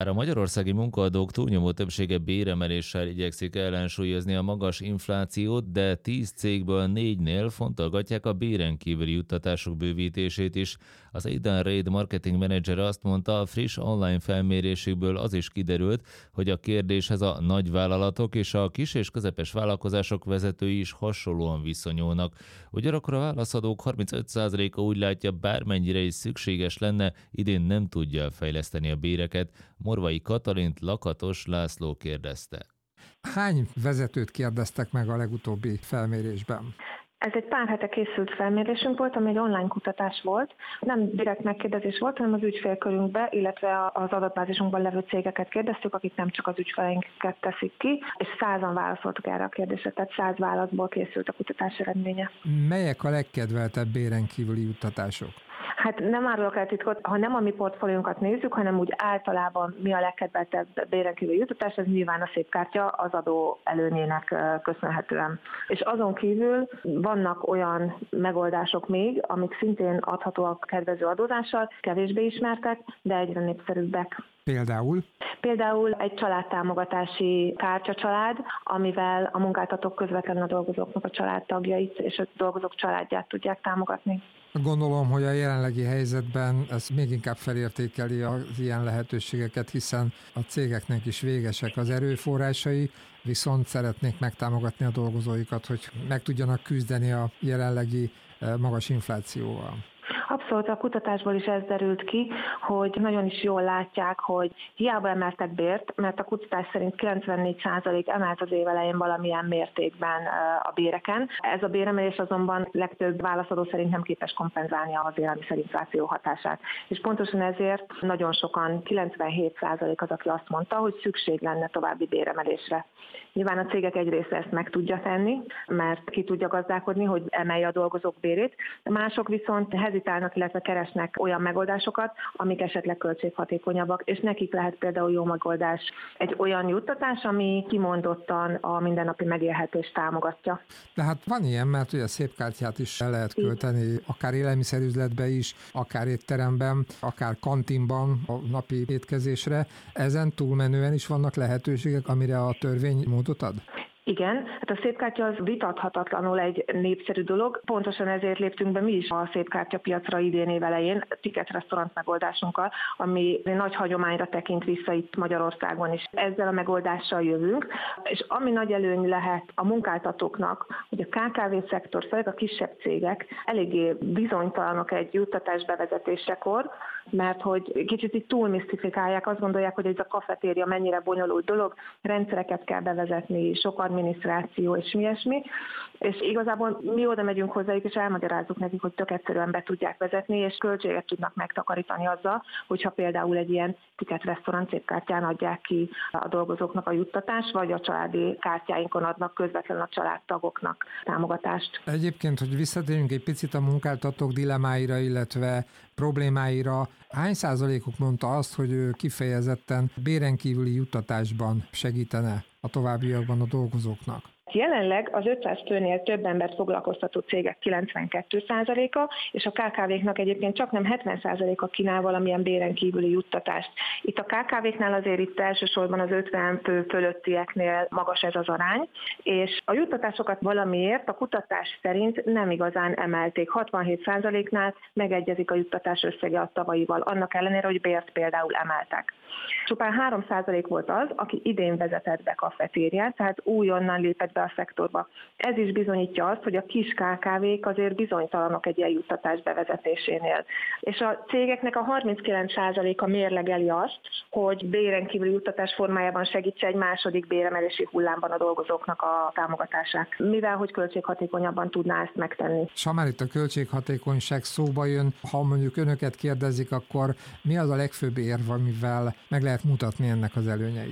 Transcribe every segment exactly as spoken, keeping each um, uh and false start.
A magyarországi munkaadók túlnyomó többsége béremeléssel igyekszik ellensúlyozni a magas inflációt, de tíz cégből négynél fontolgatják a béren kívüli juttatások bővítését is. Az Aidan Reid marketing menedzser azt mondta, a friss online felmérésükből az is kiderült, hogy a kérdéshez a nagyvállalatok és a kis és közepes vállalkozások vezetői is hasonlóan viszonyulnak. Ugyanakkor a válaszadók harmincöt százaléka úgy látja, bármennyire is szükséges lenne, idén nem tudja fejleszteni a béreket. Morvai Katalint Lakatos László kérdezte. Hány vezetőt kérdeztek meg a legutóbbi felmérésben? Ez egy pár hete készült felmérésünk volt, ami egy online kutatás volt. Nem direkt megkérdezés volt, hanem az ügyfélkörünkbe, illetve az adatbázisunkban levő cégeket kérdeztük, akik nem csak az ügyfeleinket teszik ki, és százan válaszoltak erre a kérdésre, tehát száz válaszból készült a kutatás eredménye. Melyek a legkedveltebb béren kívüli juttatások? Hát nem árulok el titkot, ha nem a mi portfóliónkat nézzük, hanem úgy általában mi a legkedveltebb béren kívüli juttatás, ez nyilván a szépkártya az adó előnyének köszönhetően. És azon kívül vannak olyan megoldások még, amik szintén adhatóak kedvező adózással, kevésbé ismertek, de egyre népszerűbbek. Például? Például egy családtámogatási kártyacsalád, amivel a munkáltatók közvetlenül a dolgozóknak a családtagjait és a dolgozók családját tudják támogatni. Gondolom, hogy a jelenlegi helyzetben ez még inkább felértékeli az ilyen lehetőségeket, hiszen a cégeknek is végesek az erőforrásai, viszont szeretnék megtámogatni a dolgozóikat, hogy meg tudjanak küzdeni a jelenlegi magas inflációval. Abszolút, a kutatásból is ez derült ki, hogy nagyon is jól látják, hogy hiába emeltek bért, mert a kutatás szerint kilencvennégy százalék emelt az év elején valamilyen mértékben a béreken. Ez a béremelés azonban legtöbb válaszadó szerint nem képes kompenzálni az élelmiszerinfláció hatását. És pontosan ezért nagyon sokan, kilencvenhét százalék az, aki azt mondta, hogy szükség lenne további béremelésre. Nyilván a cégek egy része ezt meg tudja tenni, mert ki tudja gazdálkodni, hogy emelje a dolgozók bérét. Mások viszont hezitálnak, illetve keresnek olyan megoldásokat, amik esetleg költséghatékonyabbak, és nekik lehet például jó megoldás egy olyan juttatás, ami kimondottan a mindennapi megélhetést támogatja. De hát van ilyen, mert ugye a szépkártyát is el lehet költeni, akár élelmiszerüzletbe is, akár étteremben, akár kantinban a napi étkezésre. Ezen túlmenően is vannak lehetőségek, amire a törvény módot ad? Igen, hát a szépkártya az vitathatatlanul egy népszerű dolog, pontosan ezért léptünk be mi is a szépkártyapiacra idén év elején, ticket restaurant megoldásunkkal, ami nagy hagyományra tekint vissza itt Magyarországon is. Ezzel a megoldással jövünk, és ami nagy előny lehet a munkáltatóknak, hogy a ká ká vé szektor, főleg a kisebb cégek eléggé bizonytalanok egy juttatás bevezetésekor, mert hogy kicsit itt túl misztifikálják, azt gondolják, hogy ez a kafetéria mennyire bonyolult dolog, rendszereket kell bevezetni, sok adminisztráció és ilyesmi, és igazából mi oda megyünk hozzájuk, és elmagyarázzuk nekik, hogy tök egyszerűen be tudják vezetni, és költséget tudnak megtakarítani azzal, hogyha például egy ilyen ticket restaurant szépkártyán adják ki a dolgozóknak a juttatást, vagy a családi kártyáinkon adnak közvetlenül a családtagoknak támogatást. Egyébként, hogy visszatérjünk egy picit a munkáltatók dilemáira, illetve problémáira, hány százalékuk mondta azt, hogy ő kifejezetten béren kívüli juttatásban segítene a továbbiakban a dolgozóknak? Jelenleg az ötszáz főnél több embert foglalkoztató cégek kilencvenkettő százaléka, és a ká ká véknak egyébként csak nem hetven százaléka kínál valamilyen béren kívüli juttatást. Itt a ká ká véknál azért itt elsősorban az ötven fő fölöttieknél magas ez az arány, és a juttatásokat valamiért a kutatás szerint nem igazán emelték. hatvanhét százaléknál megegyezik a juttatás összege a tavalyival, annak ellenére, hogy bért például emeltek. Csupán három százalék volt az, aki idén vezetett be kafetériát, tehát újonnan lépett be a szektorba. Ez is bizonyítja azt, hogy a kis ká ká vék azért bizonytalanok egy ilyen juttatás bevezetésénél. És a cégeknek a harminckilenc százaléka mérlegeli azt, hogy béren kívüli juttatás formájában segítse egy második béremelési hullámban a dolgozóknak a támogatását, mivel hogy költséghatékonyabban tudná ezt megtenni. És ha már itt a költséghatékonyság szóba jön, ha mondjuk önöket kérdezik, akkor mi az a legfőbb érv, amivel meg lehet mutatni ennek az előnyeit?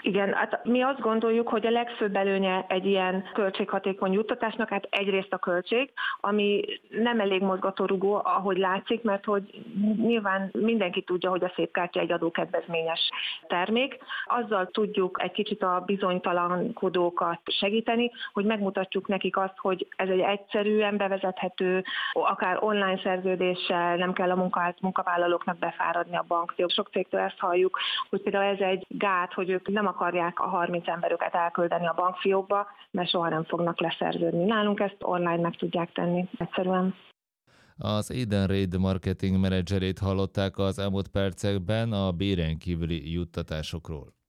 Igen, hát mi azt gondoljuk, hogy a legfőbb előnye egy ilyen költséghatékony juttatásnak, hát egyrészt a költség, ami nem elég mozgatórugó, ahogy látszik, mert hogy nyilván mindenki tudja, hogy a szépkártya egy adókedvezményes termék. Azzal tudjuk egy kicsit a bizonytalankodókat segíteni, hogy megmutatjuk nekik azt, hogy ez egy egyszerűen bevezethető, akár online szerződéssel, nem kell a munka, munkavállalóknak befáradni a bankba. Sok cégtől ezt halljuk, hogy például ez egy gát, hogy ők nem akarják a harminc emberüket elküldeni a bankfiókba, mert soha nem fognak leszerződni. Nálunk ezt online meg tudják tenni egyszerűen. Az Edenred marketing menedzserét hallották az elmúlt percekben a béren kívüli juttatásokról.